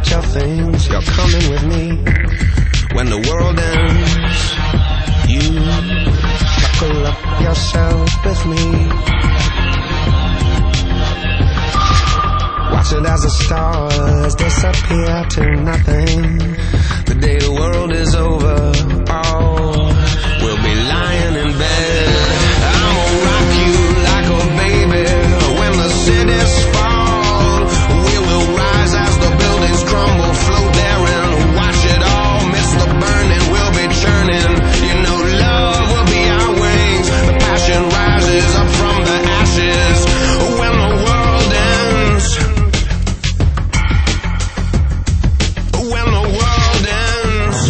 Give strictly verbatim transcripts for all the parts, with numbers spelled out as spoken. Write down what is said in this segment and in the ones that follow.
your things, you're coming with me. When the world ends, you buckle up yourself with me. Watch it as the stars disappear to nothing. The day the world is over, oh, we'll be lying in bed. I'ma rock you like a baby when the cities fall. We will rise as the buildings crumble, float there and watch it all. Miss the burning, we'll be churning. You know love will be our wings. The passion rises up from the ashes when the world ends. When the world ends.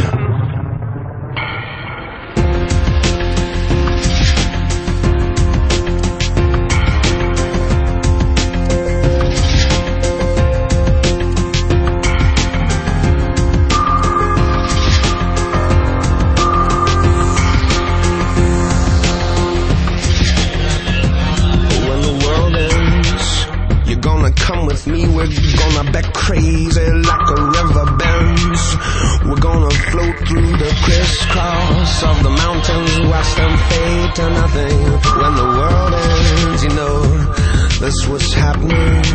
Come with me, we're gonna be crazy like a river bends. We're gonna float through the crisscross of the mountains, watch them fade to nothing. When the world ends, you know, that's what's happening.